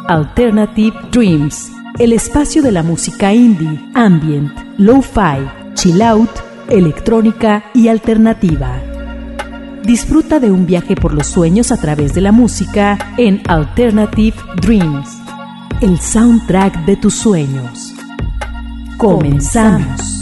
Alternative Dreams, el espacio de la música indie, ambient, lo-fi, chill out, electrónica y alternativa. Disfruta de un viaje por los sueños a través de la música en Alternative Dreams, el soundtrack de tus sueños. Comenzamos.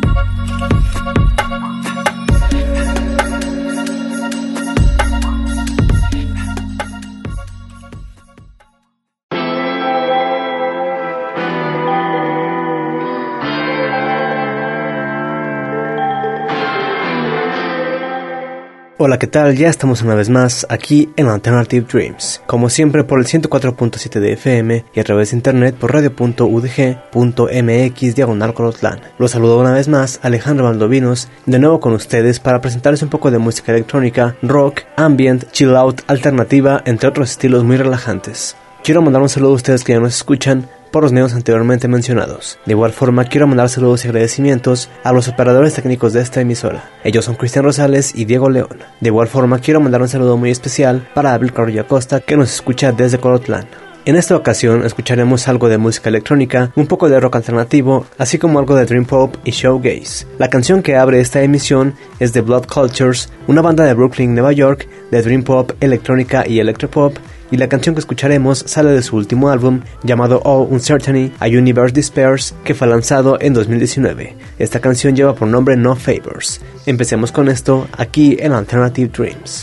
Hola, ¿qué tal? Ya estamos una vez más aquí en Alternative Dreams, como siempre por el 104.7 de FM y a través de internet por radio.udg.mx/Colotlán. Los saludo una vez más, Alejandro Valdovinos, de nuevo con ustedes para presentarles un poco de música electrónica, rock, ambient, chill out, alternativa, entre otros estilos muy relajantes. Quiero mandar un saludo a ustedes que ya nos escuchan por los medios anteriormente mencionados. De igual forma, quiero mandar saludos y agradecimientos a los operadores técnicos de esta emisora. Ellos son Cristian Rosales y Diego León. De igual forma, quiero mandar un saludo muy especial para Abel Carrillo Acosta, que nos escucha desde Colotlán. En esta ocasión escucharemos algo de música electrónica, un poco de rock alternativo, así como algo de dream pop y shoegaze. La canción que abre esta emisión es de Blood Cultures, una banda de Brooklyn, Nueva York, de dream pop, electrónica y electropop, y la canción que escucharemos sale de su último álbum llamado All Uncertainty, A Universe Despairs, que fue lanzado en 2019. Esta canción lleva por nombre No Favors. Empecemos con esto aquí en Alternative Dreams.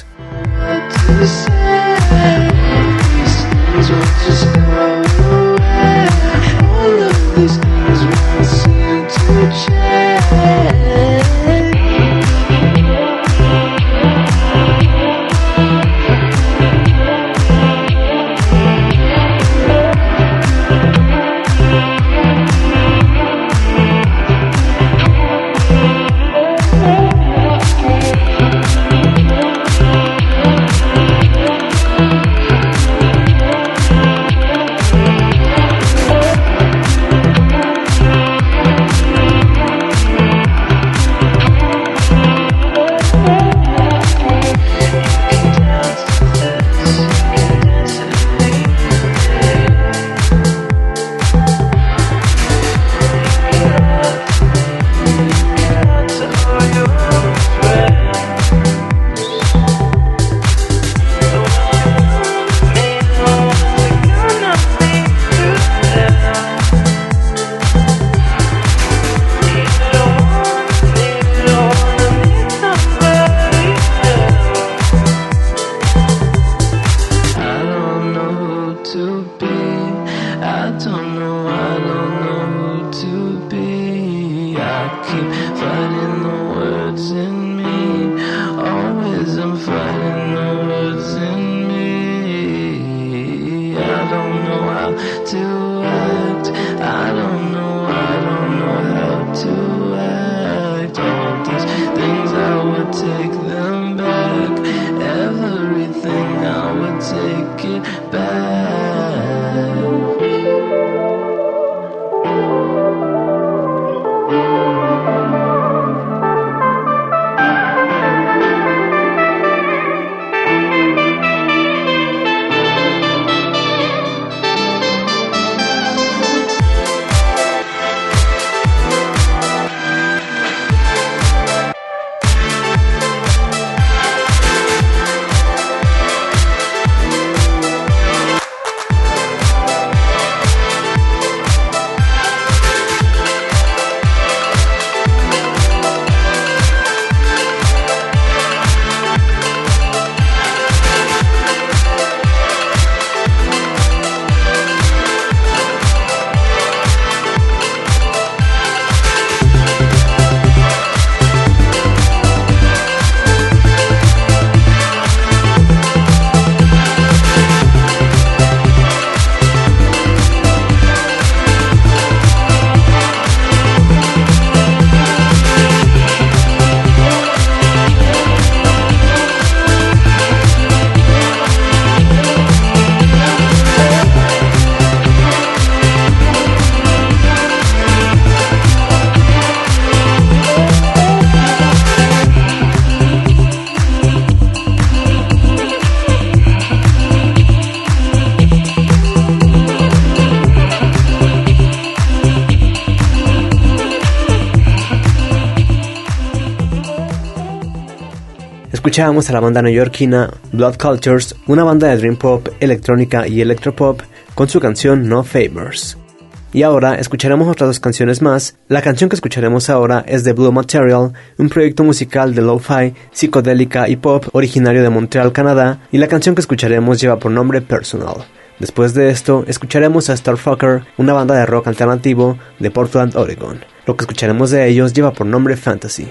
Escuchábamos a la banda neoyorquina Blood Cultures, una banda de dream pop, electrónica y electropop, con su canción No Favors. Y ahora escucharemos otras dos canciones más. La canción que escucharemos ahora es de Blue Material, un proyecto musical de lo-fi, psicodélica y pop originario de Montreal, Canadá, y la canción que escucharemos lleva por nombre Personal. Después de esto, escucharemos a Starfucker, una banda de rock alternativo de Portland, Oregon. Lo que escucharemos de ellos lleva por nombre Fantasy.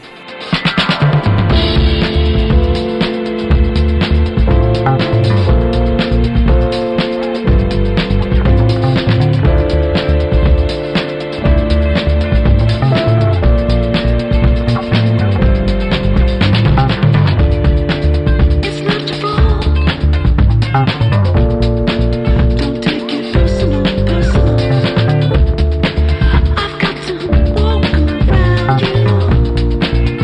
I've got to walk around you.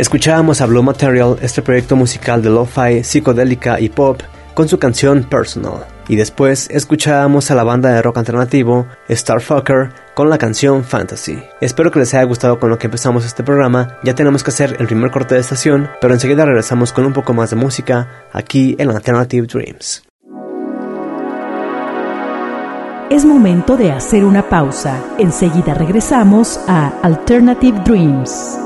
Escuchábamos a Blue Material, este proyecto musical de lo-fi, psicodélica y pop, con su canción Personal. Y después escuchábamos a la banda de rock alternativo Starfucker con la canción Fantasy. Espero que les haya gustado con lo que empezamos este programa. Ya tenemos que hacer el primer corte de estación, pero enseguida regresamos con un poco más de música aquí en Alternative Dreams. Es momento de hacer una pausa. Enseguida regresamos a Alternative Dreams.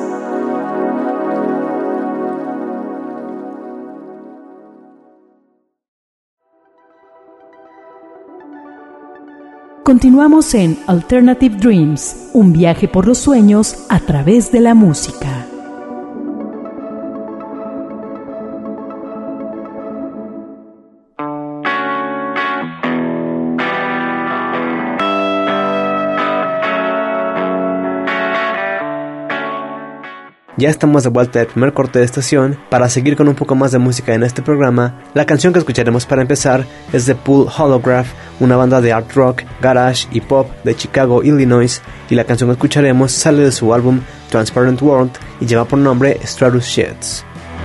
Continuamos en Alternative Dreams, un viaje por los sueños a través de la música. Ya estamos de vuelta del primer corte de estación para seguir con un poco más de música en este programa. La canción que escucharemos para empezar es de Pool Holograph, una banda de art rock, garage y pop de Chicago, Illinois, y la canción que escucharemos sale de su álbum Transparent World y lleva por nombre Stratus Sheds.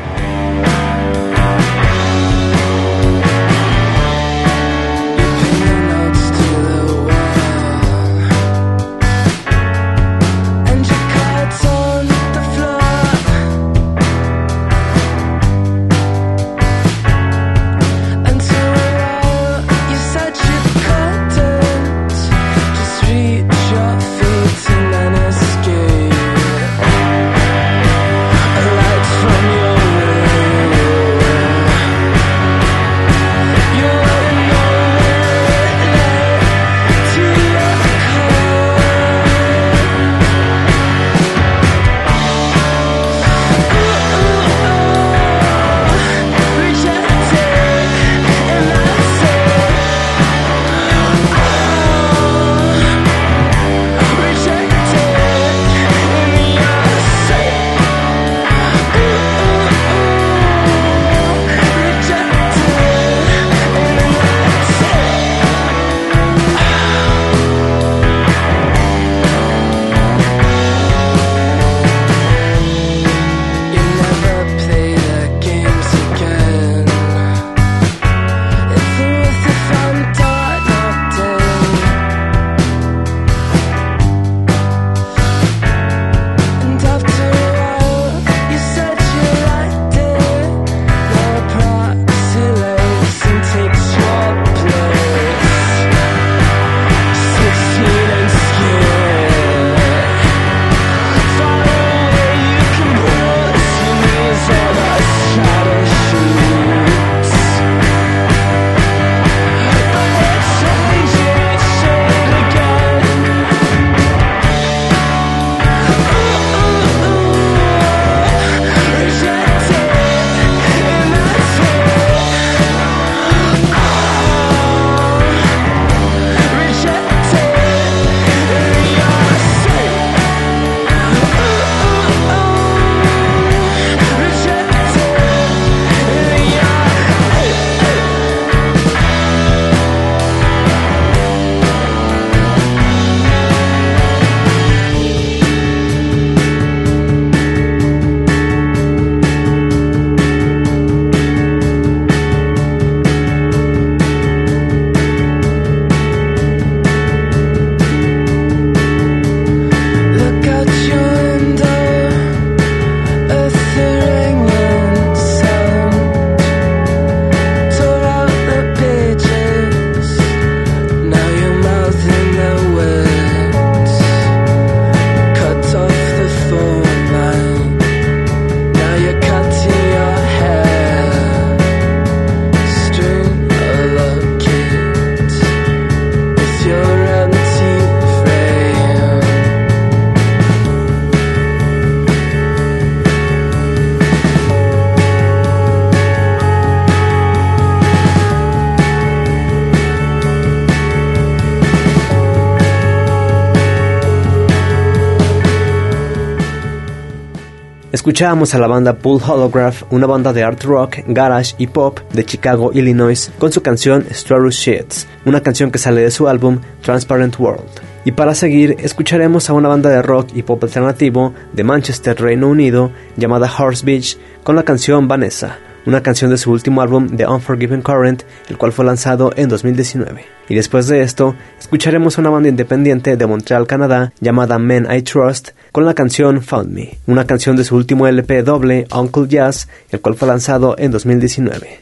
Escuchábamos a la banda Pool Holograph, una banda de art rock, garage y pop de Chicago, Illinois, con su canción Stratus Sheds, una canción que sale de su álbum Transparent World. Y para seguir, escucharemos a una banda de rock y pop alternativo de Manchester, Reino Unido, llamada Horse Beach, con la canción Vanessa, una canción de su último álbum The Unforgiven Current, el cual fue lanzado en 2019. Y después de esto, escucharemos a una banda independiente de Montreal, Canadá, llamada Men I Trust, con la canción Found Me, una canción de su último LP doble, Uncle Jazz, el cual fue lanzado en 2019.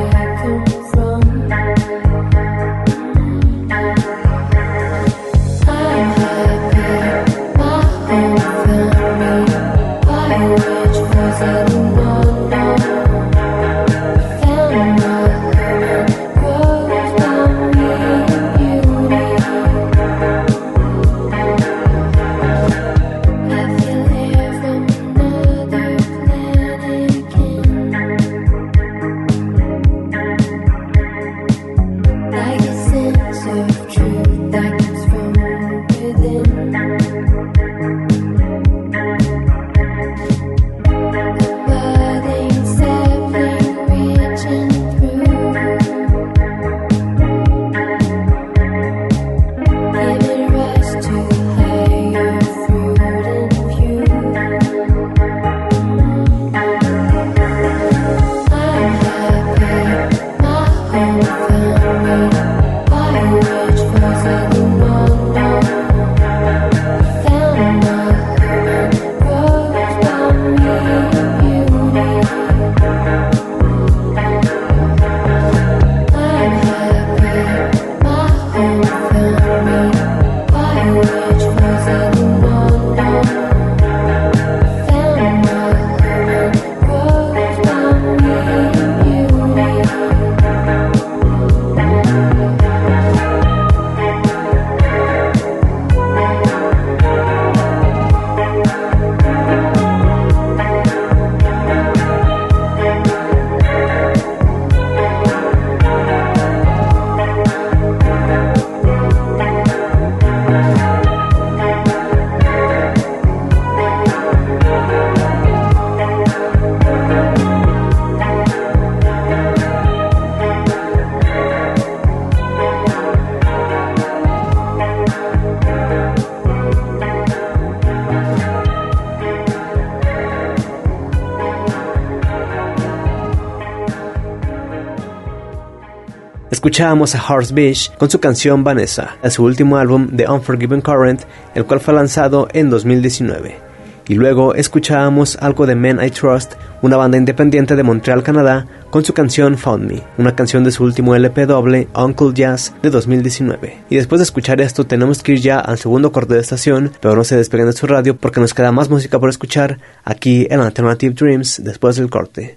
Escuchábamos a Horse Beach con su canción Vanessa, de su último álbum The Unforgiven Current, el cual fue lanzado en 2019. Y luego escuchábamos algo de Men I Trust, una banda independiente de Montreal, Canadá, con su canción Found Me, una canción de su último LP doble, Uncle Jazz, de 2019. Y después de escuchar esto tenemos que ir ya al segundo corte de estación, pero no se despeguen de su radio porque nos queda más música por escuchar aquí en Alternative Dreams después del corte.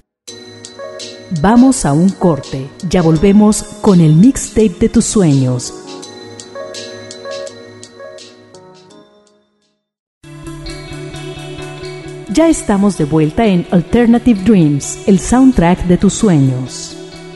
Vamos a un corte, ya volvemos con el mixtape de tus sueños. Ya estamos de vuelta en Alternative Dreams, el soundtrack de tus sueños.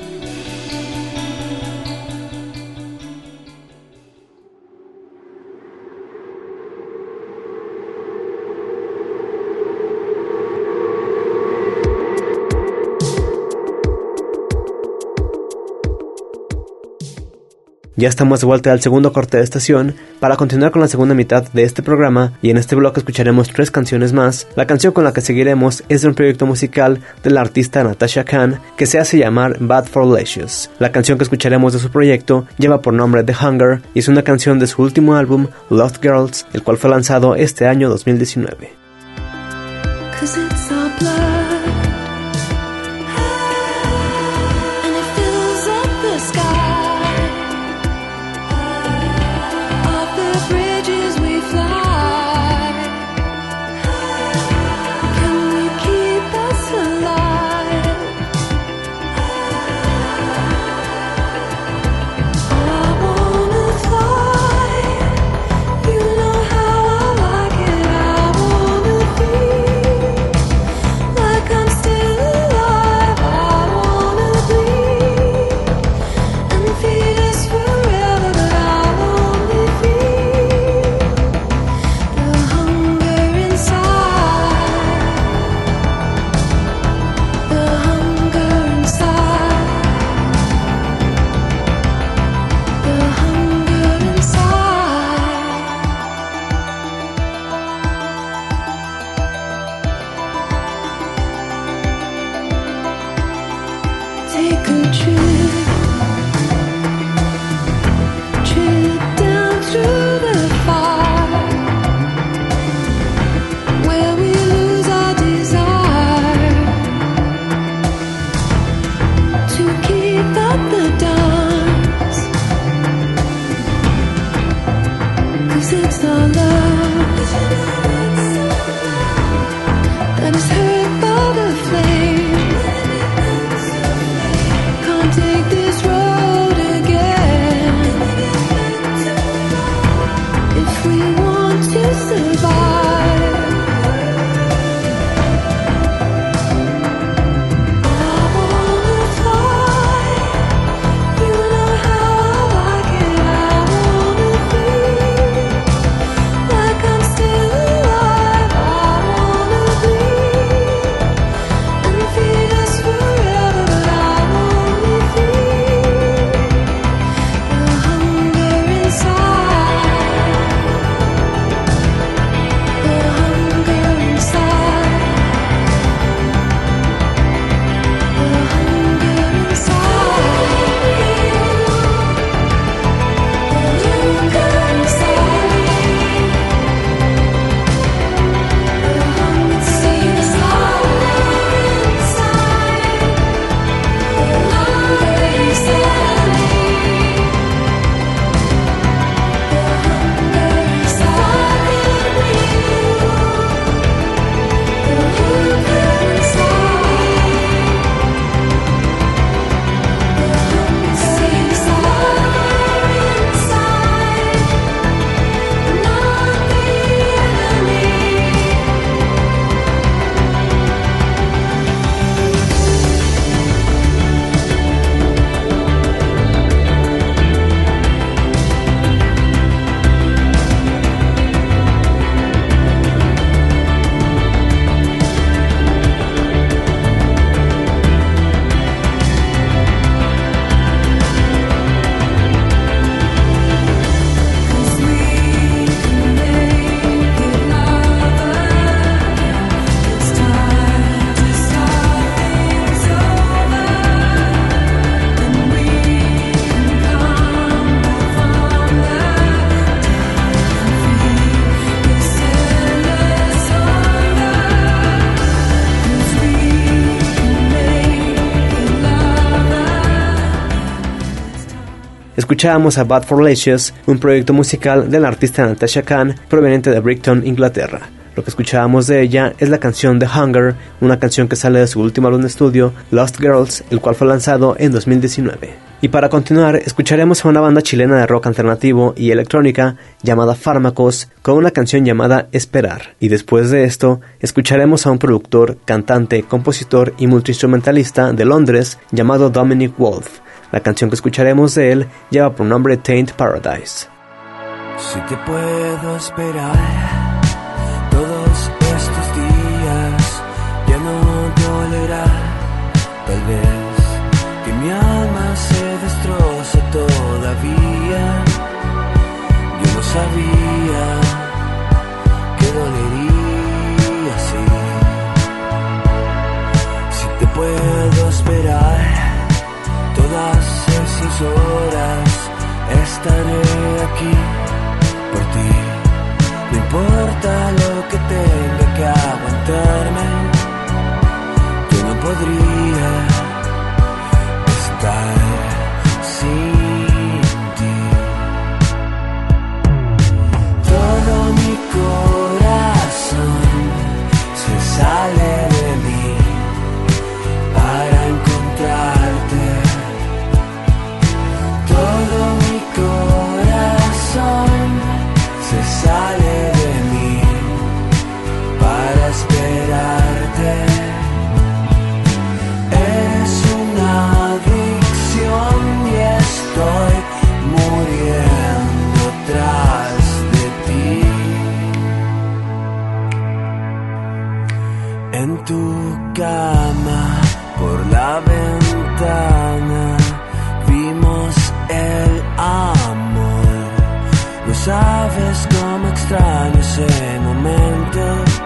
Ya estamos de vuelta al segundo corte de estación para continuar con la segunda mitad de este programa, y en este bloque escucharemos 3 canciones más. La canción con la que seguiremos es de un proyecto musical de la artista Natasha Khan que se hace llamar Bad for Lecious. La canción que escucharemos de su proyecto lleva por nombre The Hunger y es una canción de su último álbum Lost Girls, el cual fue lanzado este año 2019. Like escuchábamos a Bad for Lascious, un proyecto musical de la artista Natasha Khan, proveniente de Brighton, Inglaterra. Lo que escuchábamos de ella es la canción The Hunger, una canción que sale de su último álbum de estudio, Lost Girls, el cual fue lanzado en 2019. Y para continuar, escucharemos a una banda chilena de rock alternativo y electrónica llamada Fármacos con una canción llamada Esperar. Y después de esto, escucharemos a un productor, cantante, compositor y multiinstrumentalista de Londres llamado Dominic Wolf. La canción que escucharemos de él lleva por nombre Taint Paradise. Si te puedo esperar todos estos días, ya no dolerá, tal vez que mi alma se destroce todavía. Yo no sabía que dolería así. Si te puedo esperar todas esas horas, estaré aquí por ti. No importa lo que tenga que aguantarme, yo no podría estar sin ti. Todo mi corazón se sale de mí para encontrarte. Todo mi corazón se sale de mí para esperarte. Eres una adicción y estoy muriendo tras de ti. En tu cama, por la ventana, vimos el amor. No sabes cómo extraño ese momento.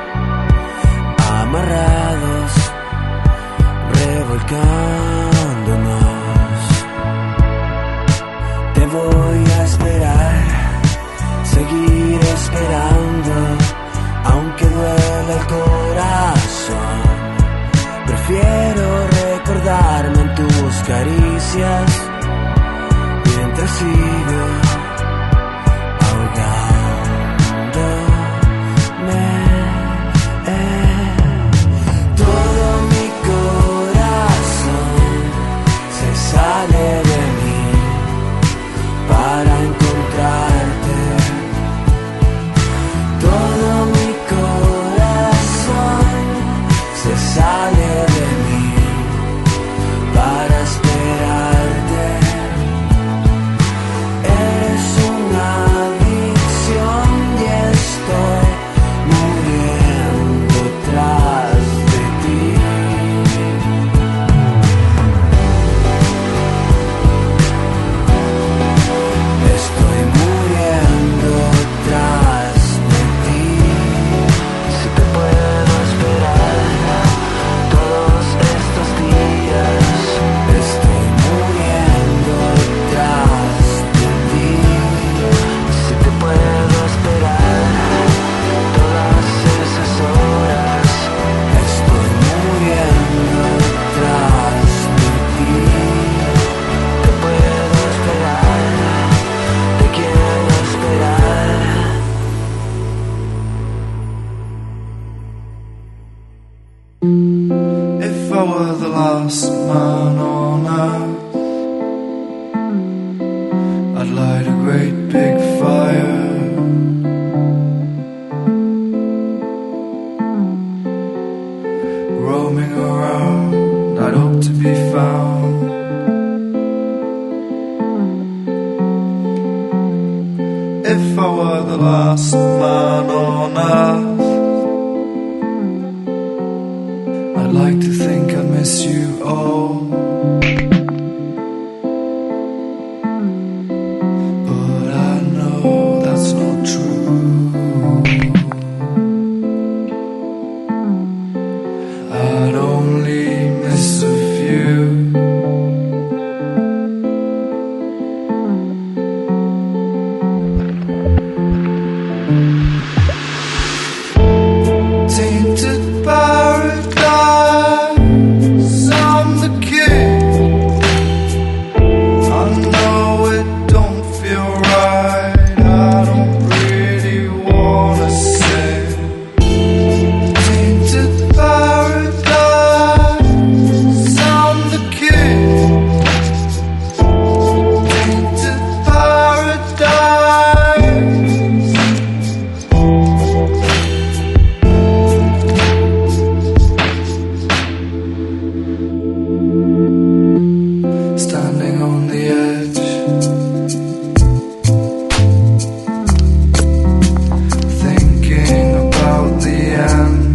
Amarrados, revolcándonos. Te voy a esperar, seguir esperando, aunque duela el corazón. Prefiero recordarme en tus caricias mientras sigo ahogándome. Todo mi corazón se sale de mí para encontrarte. Todo mi corazón se sale de mí para esperarte. Eres una adicción y estoy muriendo tras de ti. Estoy muriendo tras de ti. Si te puedo esperar todos estos días, estoy muriendo tras de ti. Si te puedo esperar todas esas horas, estoy muriendo tras de ti. Te puedo esperar, te quiero esperar. If I were the last man on earth, I'd light a great big fire. Roaming around, I'd hope to be found. If I were the last man on earth, I'd like to think I'd miss you all. But I know that's not true. I'd only miss a few. Tainted paradise, I'm the king. standing on the edge, thinking about the end.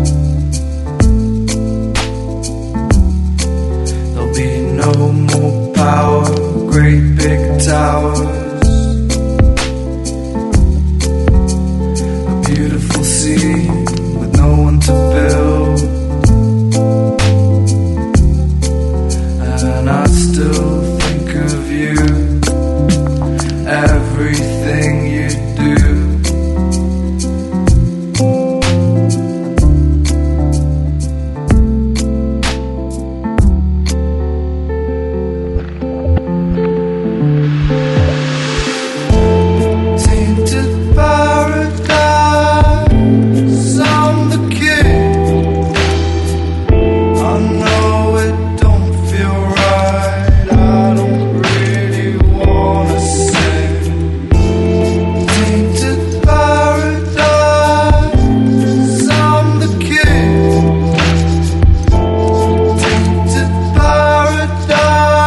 There'll be no more power, great big towers, a beautiful sea with no one to build. And I still think of you, everything you do. Tainted paradise, I'm the king. I know it don't feel right, I don't really wanna sing. Tainted paradise, I'm the king. Tainted paradise.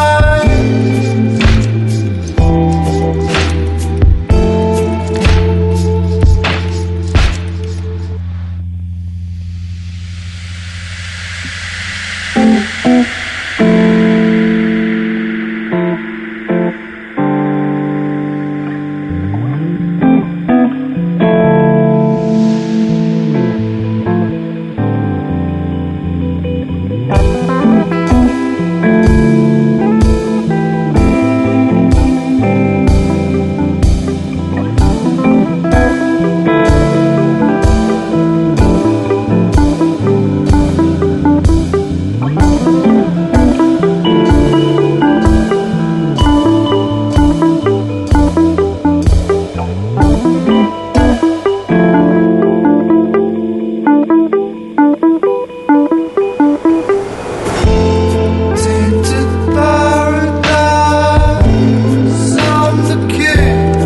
Tainted paradise, I'm the king.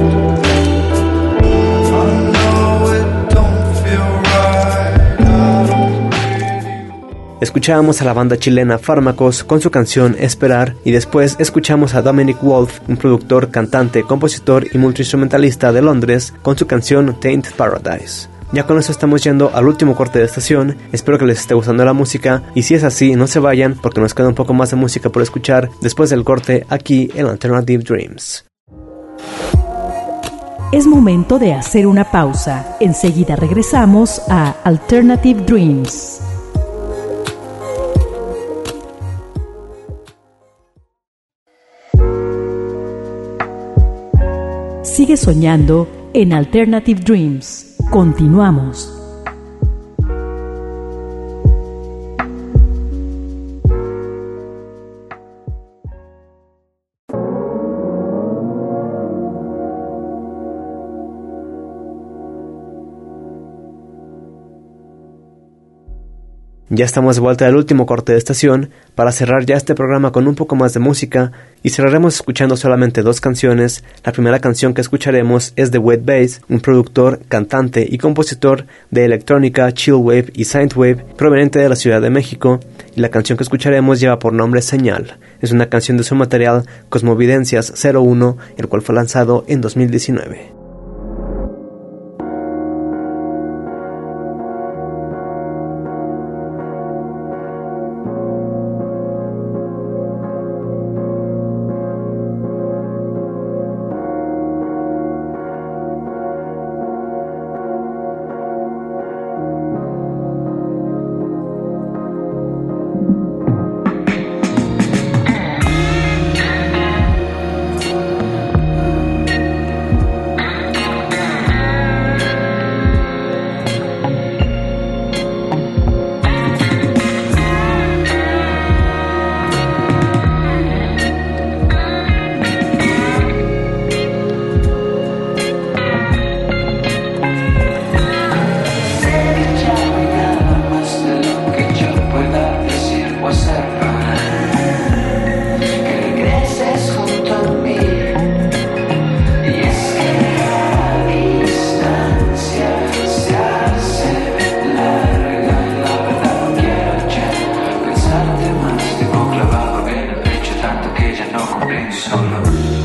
I know it don't feel right, I don't really. Escuchábamos a la banda chilena Fármacos con su canción Esperar y después escuchamos a Dominic Wolf, un productor, cantante, compositor y multiinstrumentalista de Londres, con su canción Tainted Paradise. Ya con eso estamos yendo al último corte de estación. Espero que les esté gustando la música y si es así, no se vayan porque nos queda un poco más de música por escuchar después del corte aquí en Alternative Dreams. Es momento de hacer una pausa. Enseguida regresamos a Alternative Dreams. Sigue soñando en Alternative Dreams. Continuamos. Ya estamos de vuelta al último corte de estación para cerrar ya este programa con un poco más de música y cerraremos escuchando solamente dos canciones. La primera canción que escucharemos es de Wet Bass, un productor, cantante y compositor de electrónica, chillwave y synthwave proveniente de la Ciudad de México, y la canción que escucharemos lleva por nombre Señal. Es una canción de su material Cosmovidencias 01, el cual fue lanzado en 2019. solo.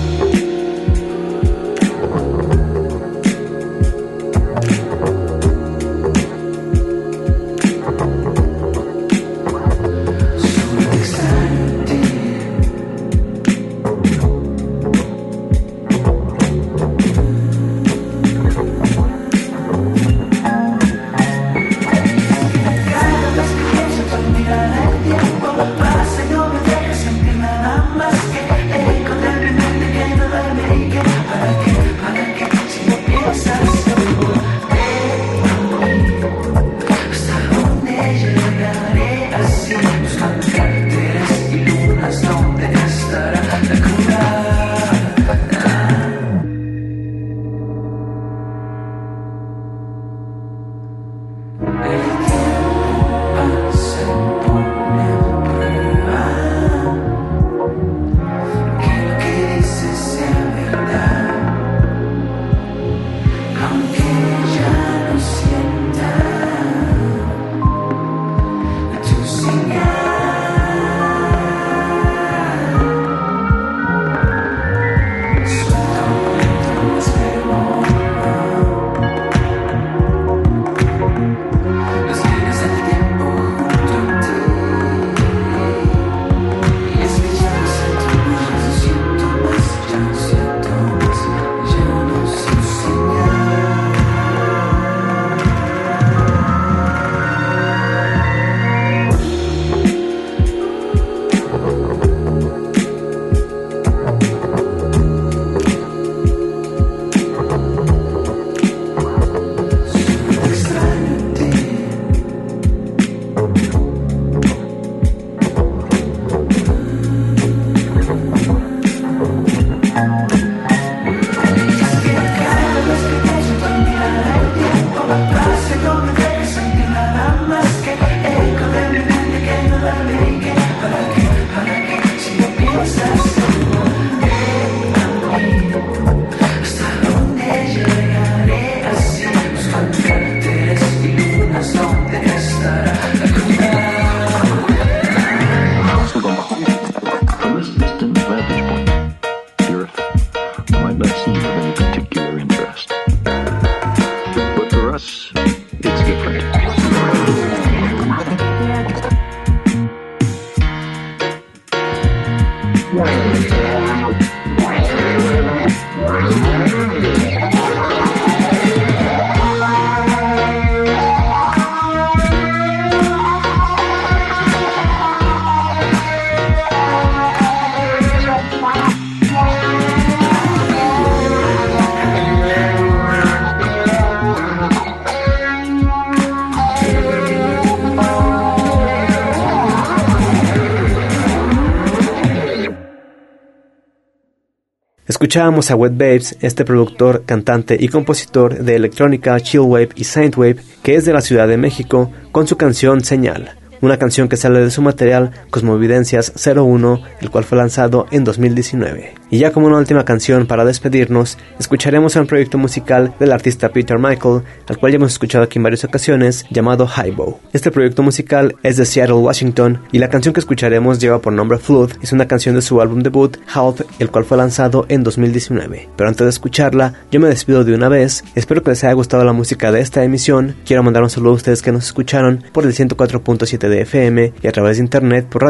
Escuchábamos a Wet Babes, este productor, cantante y compositor de electrónica, chillwave y synthwave, que es de la Ciudad de México, con su canción Señal, una canción que sale de su material Cosmovidencias 01, el cual fue lanzado en 2019. Y ya como una última canción para despedirnos, escucharemos a un proyecto musical del artista Peter Michael, al cual ya hemos escuchado aquí en varias ocasiones, llamado Highbow. Este proyecto musical es de Seattle, Washington, y la canción que escucharemos lleva por nombre Flood, es una canción de su álbum debut, Health, el cual fue lanzado en 2019. Pero antes de escucharla, yo me despido de una vez. Espero que les haya gustado la música de esta emisión. Quiero mandar un saludo a ustedes que nos escucharon por el 104.7 de FM y a través de internet por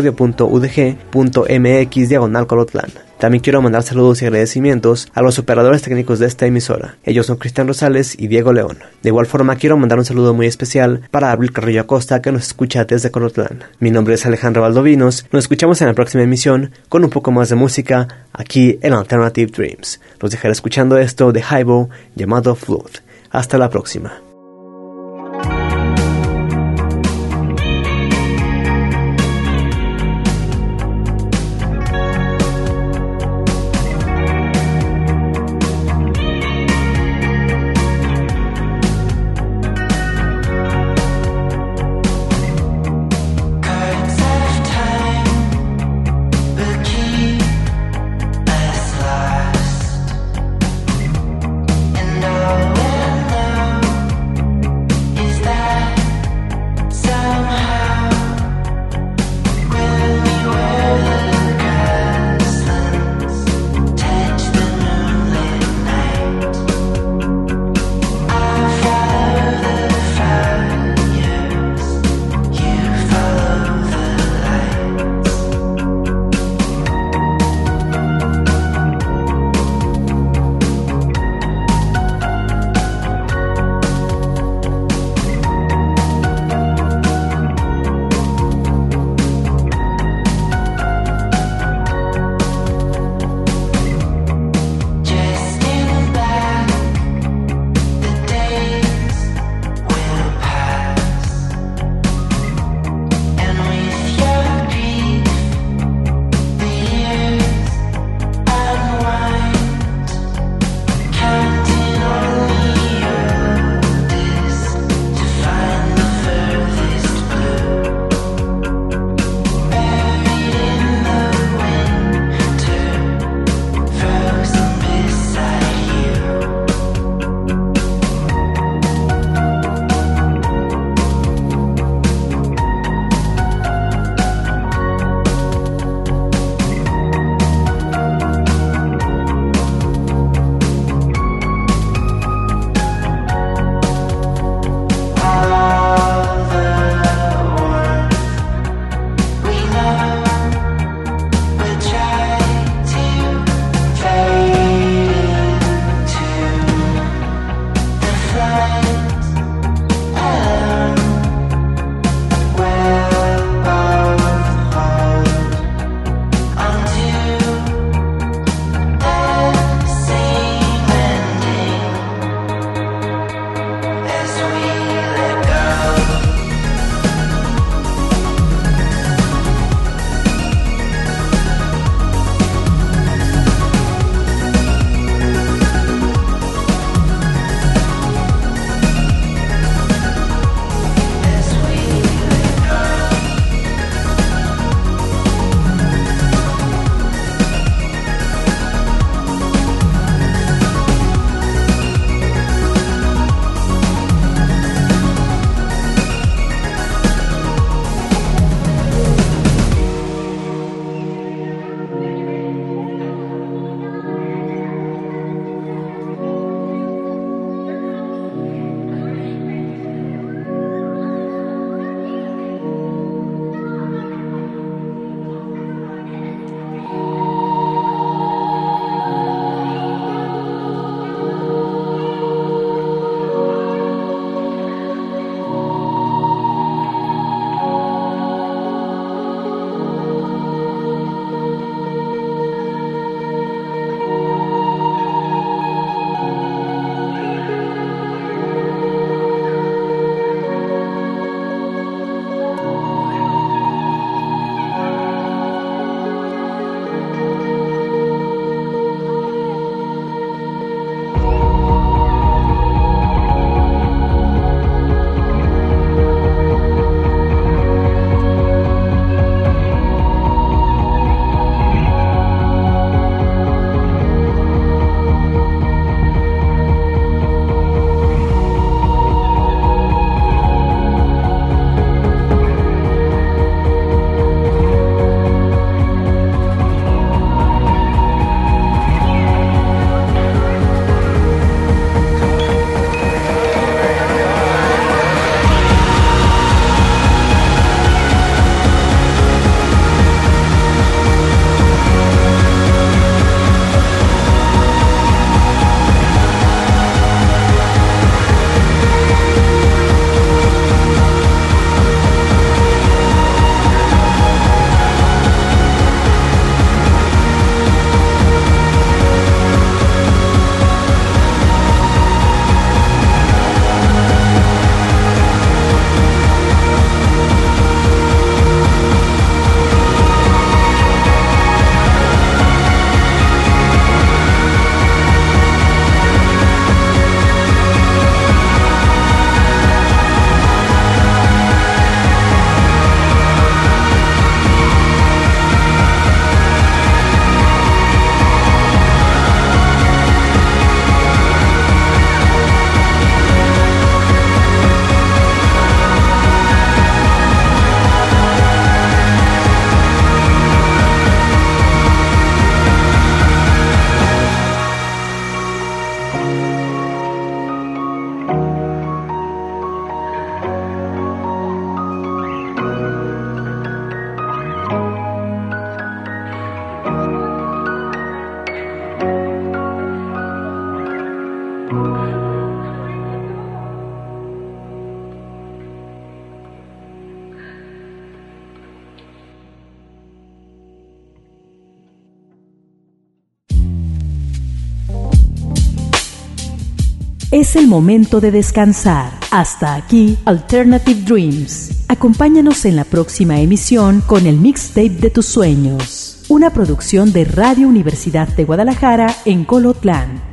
radio.udg.mx/Colotlán. También quiero mandar saludos y agradecimientos a los operadores técnicos de esta emisora. Ellos son Cristian Rosales y Diego León. De igual forma, quiero mandar un saludo muy especial para Abril Carrillo Acosta, que nos escucha desde Colotlán. Mi nombre es Alejandro Valdovinos. Nos escuchamos en la próxima emisión con un poco más de música aquí en Alternative Dreams. Los dejaré escuchando esto de Highbow llamado Flood. Hasta la próxima. And I will know Es el momento de descansar. Hasta aquí, Alternative Dreams. Acompáñanos en la próxima emisión con el mixtape de tus sueños. Una producción de Radio Universidad de Guadalajara en Colotlán.